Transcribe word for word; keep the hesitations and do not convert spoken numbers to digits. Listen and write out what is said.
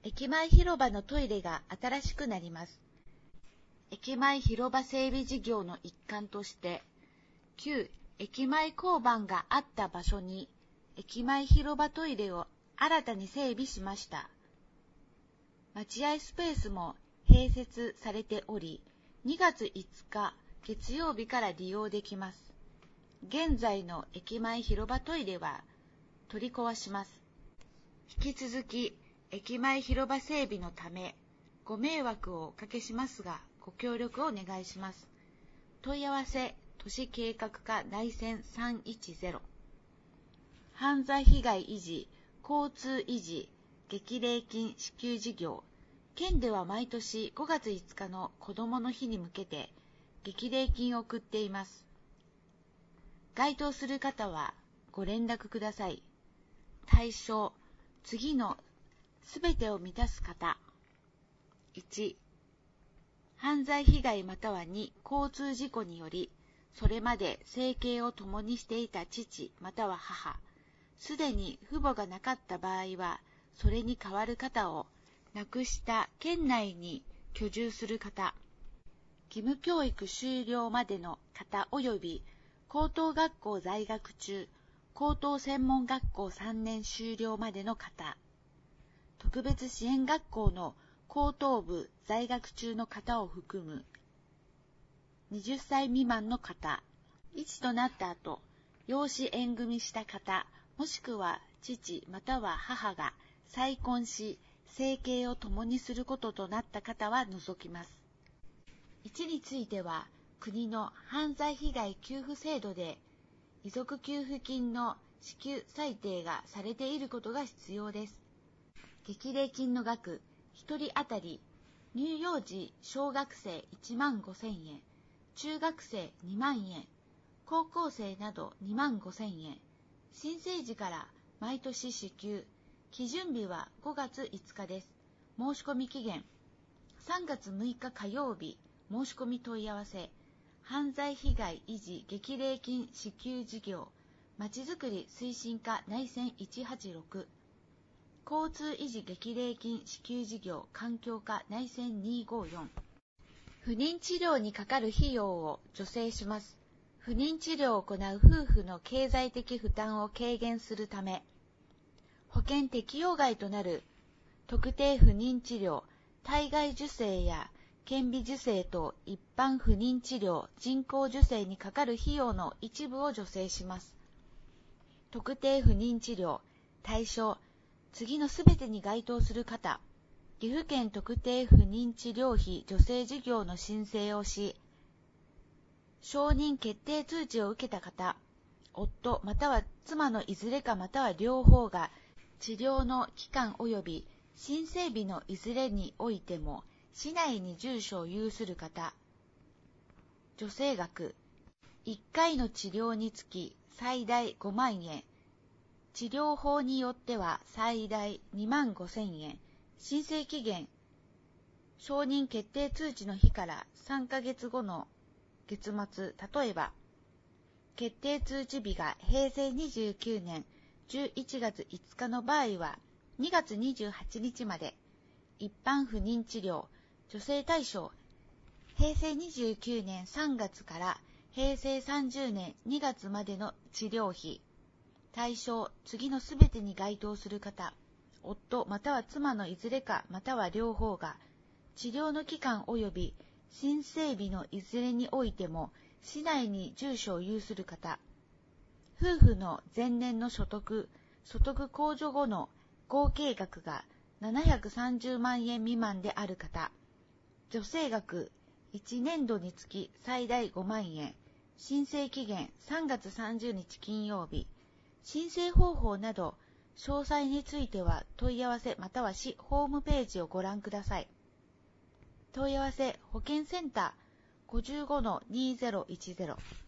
駅前広場のトイレが新しくなります。駅前広場整備事業の一環として、旧駅前交番があった場所に駅前広場トイレを新たに整備しました。待合スペースも併設されており、にがついつか月曜日から利用できます。現在の駅前広場トイレは取り壊します。引き続き駅前広場整備のためご迷惑をおかけしますが、ご協力をお願いします。問い合わせ都市計画課内線さんいちゼロ。犯罪被害維持、交通維持、激励金支給事業。県では毎年ごがついつかの子どもの日に向けて激励金を送っています。該当する方はご連絡ください。対象、次のすべてを満たす方。いち、犯罪被害またはに、交通事故により、それまで生計を共にしていた父または母、すでに父母がなかった場合は、それに代わる方を亡くした県内に居住する方、義務教育終了までの方及び高等学校在学中、高等専門学校さんねん修了までの方、特別支援学校の高等部在学中の方を含むはたち未満の方、一となった後、養子縁組した方、もしくは父または母が再婚し、生計を共にすることとなった方は除きます。いちについては、国の犯罪被害給付制度で遺族給付金の支給裁定がされていることが必要です。激励金の額、ひとり当たり乳幼児小学生いちまんごせんえん、中学生にまんえん、高校生などにまんごせんえん、新生児から毎年支給、基準日はごがついつかです。申し込み期限、さんがつむいか火曜日、申し込み問い合わせ、犯罪被害維持激励金支給事業、まちづくり推進課内線いちはちろく、交通維持激励金支給事業環境課内線にごよん。不妊治療にかかる費用を助成します。不妊治療を行う夫婦の経済的負担を軽減するため、保険適用外となる特定不妊治療、体外受精や顕微授精等一般不妊治療、人工授精にかかる費用の一部を助成します。特定不妊治療、対象、次のすべてに該当する方、岐阜県特定不妊治療費助成事業の申請をし、承認決定通知を受けた方、夫または妻のいずれかまたは両方が治療の期間及び申請日のいずれにおいても市内に住所を有する方、助成額、いっかいの治療につき最大ごまんえん、治療法によっては最大にまんごせんえん、申請期限、承認決定通知の日からさんかげつごの月末、例えば、決定通知日がへいせいにじゅうきゅうねんじゅういちがついつかの場合はにがつにじゅうはちにちまで、一般不妊治療、助成対象、へいせいにじゅうきゅうねんさんがつからへいせいさんじゅうねんにがつまでの治療費、対象、次のすべてに該当する方、夫または妻のいずれかまたは両方が、治療の期間及び申請日のいずれにおいても、市内に住所を有する方、夫婦の前年の所得、所得控除後の合計額がななひゃくさんじゅうまんえん未満である方、助成額いちねんどにつき最大ごまんえん、申請期限さんがつさんじゅうにち金曜日、申請方法など詳細については問い合わせまたは市ホームページをご覧ください。問い合わせ保健センター ごじゅうごのにせんいちゼロ